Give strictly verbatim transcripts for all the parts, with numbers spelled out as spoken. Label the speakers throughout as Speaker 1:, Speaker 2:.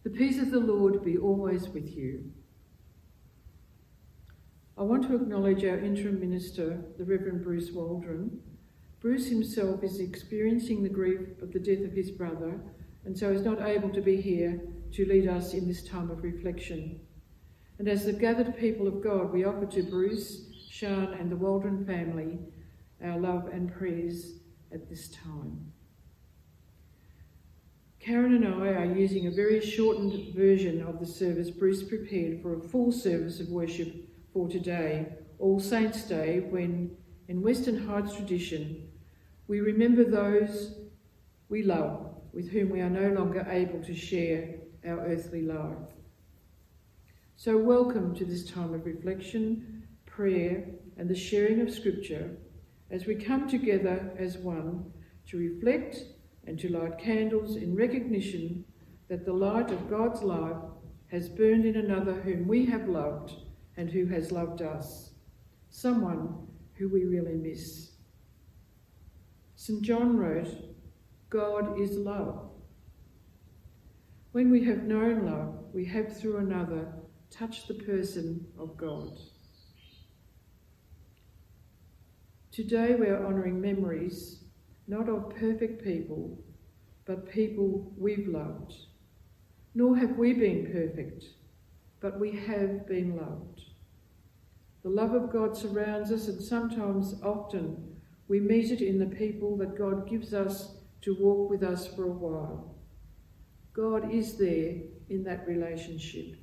Speaker 1: The peace of the Lord be always with you. I want to acknowledge our interim minister, the Reverend Bruce Waldron. Bruce himself is experiencing the grief of the death of his brother, and so is not able to be here to lead us in this time of reflection. And as the gathered people of God, we offer to Bruce, Sian and the Waldron family our love and prayers at this time. Karen and I are using a very shortened version of the service Bruce prepared for a full service of worship for today, All Saints' Day, when, in Western Heights tradition, we remember those we love with whom we are no longer able to share our earthly life. So welcome to this time of reflection, prayer, and the sharing of Scripture as we come together as one to reflect and to light candles in recognition that the light of God's love has burned in another whom we have loved and who has loved us, someone who we really miss. Saint John wrote, "God is love." When we have known love, we have through another touched the person of God. Today we are honouring memories, not of perfect people, but people we've loved. Nor have we been perfect, but we have been loved. The love of God surrounds us, and sometimes, often, we meet it in the people that God gives us to walk with us for a while. God is there in that relationship.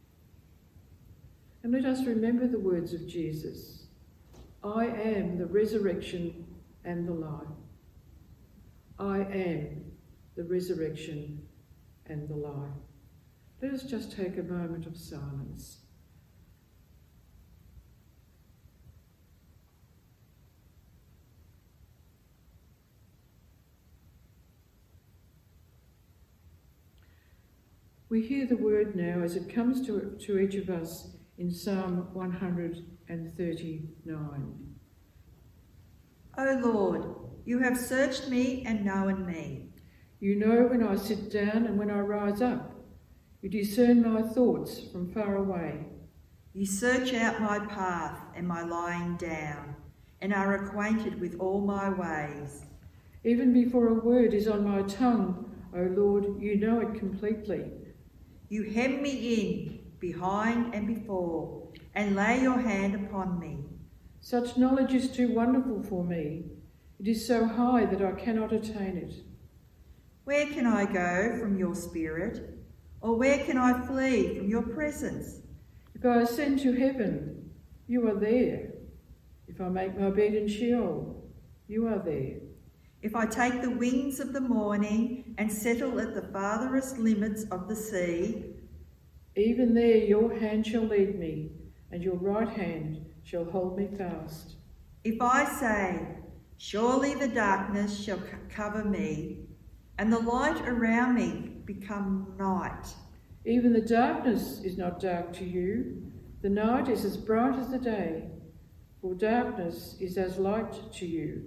Speaker 1: And let us remember the words of Jesus, "I am the resurrection and the life." I am the resurrection and the life. Let us just take a moment of silence. We hear the word now as it comes to, to each of us in Psalm one hundred thirty-nine.
Speaker 2: O Lord, you have searched me and known me.
Speaker 1: You know when I sit down and when I rise up. You discern my thoughts from far away.
Speaker 2: You search out my path and my lying down, and are acquainted with all my ways.
Speaker 1: Even before a word is on my tongue, O Lord, you know it completely.
Speaker 2: You hem me in, behind and before, and lay your hand upon me.
Speaker 1: Such knowledge is too wonderful for me. It is so high that I cannot attain it.
Speaker 2: Where can I go from your spirit? Or where can I flee from your presence?
Speaker 1: If I ascend to heaven, you are there. If I make my bed in Sheol, you are there.
Speaker 2: If I take the wings of the morning and settle at the farthest limits of the sea,
Speaker 1: even there your hand shall lead me, and your right hand shall hold me fast.
Speaker 2: If I say, surely the darkness shall c- cover me, and the light around me become night.
Speaker 1: Even the darkness is not dark to you. The night is as bright as the day, for darkness is as light to you.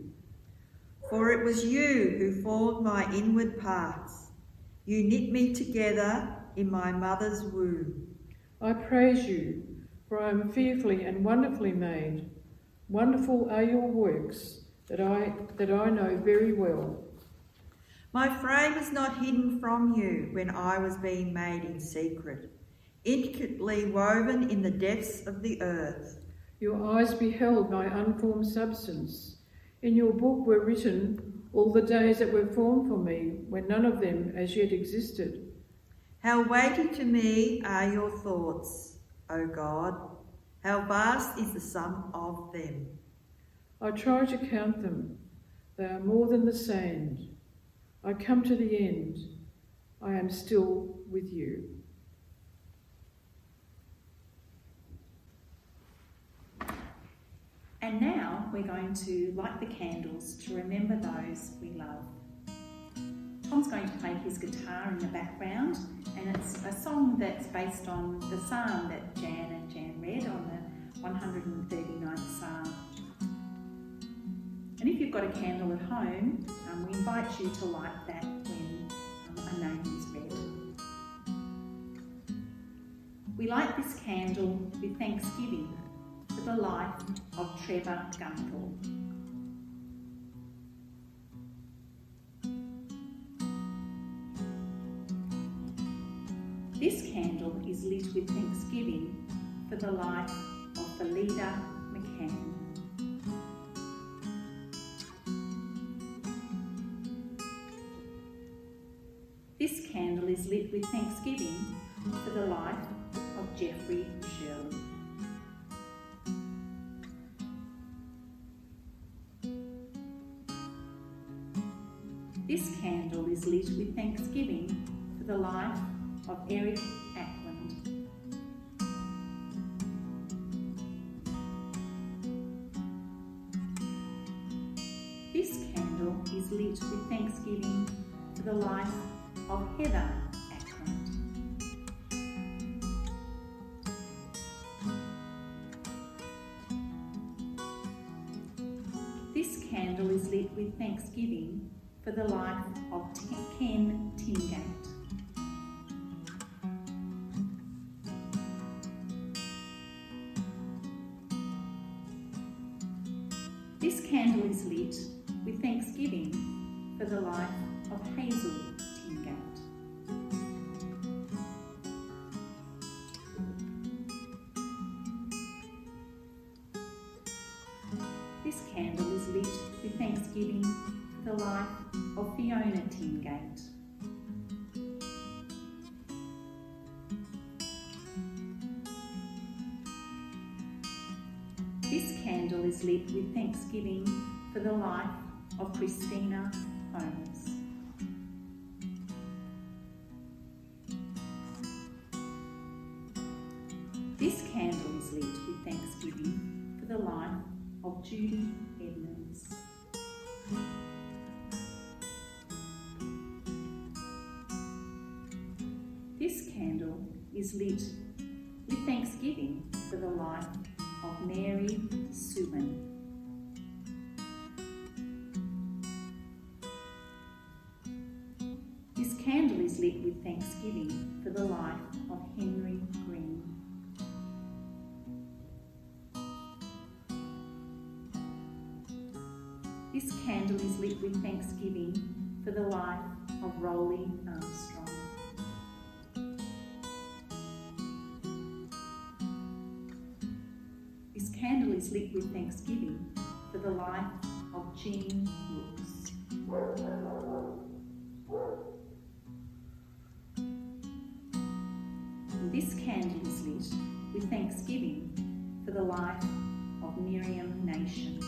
Speaker 2: For it was you who formed my inward parts. You knit me together in my mother's womb.
Speaker 1: I praise you, for I am fearfully and wonderfully made. Wonderful are your works that I that I know very well.
Speaker 2: My frame is not hidden from you when I was being made in secret, intricately woven in the depths of the earth.
Speaker 1: Your eyes beheld my unformed substance. In your book were written all the days that were formed for me, when none of them as yet existed.
Speaker 2: How weighty to me are your thoughts, O God! How vast is the sum of them!
Speaker 1: I try to count them. They are more than the sand. I come to the end. I am still with you.
Speaker 3: And now we're going to light the candles to remember those we love. Tom's going to play his guitar in the background, and it's a song that's based on the psalm that Jan and Jan read on the one hundred thirty-ninth Psalm. And if you've got a candle at home, um, we invite you to light that when um, a name is read. We light this candle with thanksgiving for the life of Trevor Gunthorpe. This candle is lit with thanksgiving for the life of Felida McCann. This candle is lit with thanksgiving for the life of Jeffrey Shirley. This candle is lit with thanksgiving for the life of Eric Ackland. This candle is lit with thanksgiving for the life of Heather Ackland. This candle is lit with thanksgiving for the life of Ken Tingate. This candle is lit with thanksgiving for the life of Hazel Tingate. This candle is lit with thanksgiving for the life of Fiona Tingate. This candle is lit with thanksgiving for the life of Christina Holmes. This candle is lit with thanksgiving for the life of Judy Edmonds. This candle is lit with thanksgiving for the life of Mary Suman. This candle is lit with thanksgiving for the life of Henry Green. This candle is lit with thanksgiving for the life of Rolly Armstrong. This candle is lit with thanksgiving for the life of Jean Brooks. And this candle is lit with thanksgiving for the life of Miriam Nation.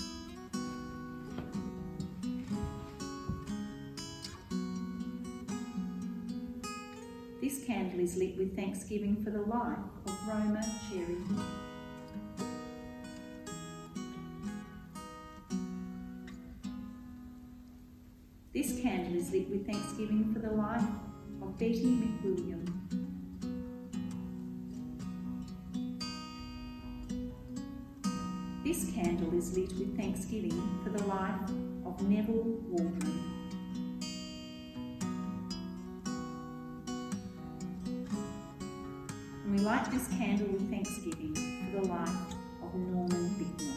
Speaker 3: This candle is lit with thanksgiving for the life of Roma Cherry. This candle is lit with thanksgiving for the life of Betty McWilliam. This candle is lit with thanksgiving for the life of Neville Waldron. And we light this candle with thanksgiving for the life of Norman Bicknell.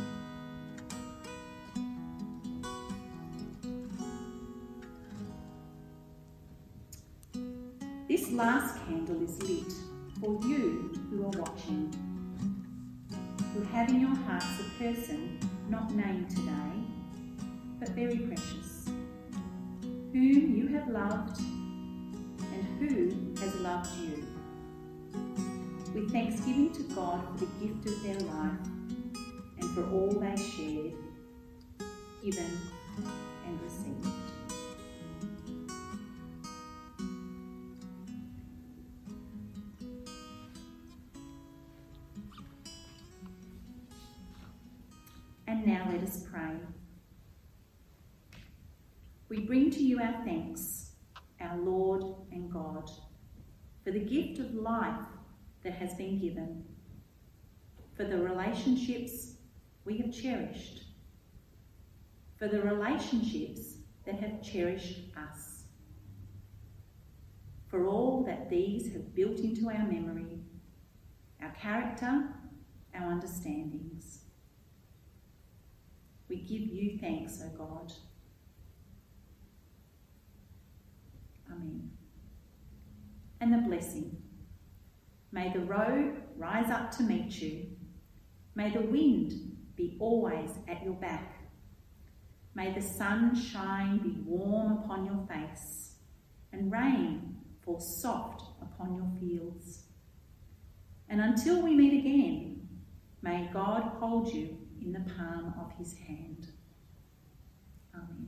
Speaker 3: This last candle is lit for you who are watching, who have in your hearts a person not named today, but very precious, whom you have loved and who has loved you. With thanksgiving to God for the gift of their life and for all they shared, given and received. And now let us pray. We bring to you our thanks, our Lord and God, for the gift of life that has been given, for the relationships we have cherished, for the relationships that have cherished us, for all that these have built into our memory, our character, our understandings. We give you thanks, O God. Amen. And the blessing. May the road rise up to meet you. May the wind be always at your back. May the sun shine, be warm upon your face, and rain fall soft upon your fields. And until we meet again, may God hold you in the palm of his hand. Amen.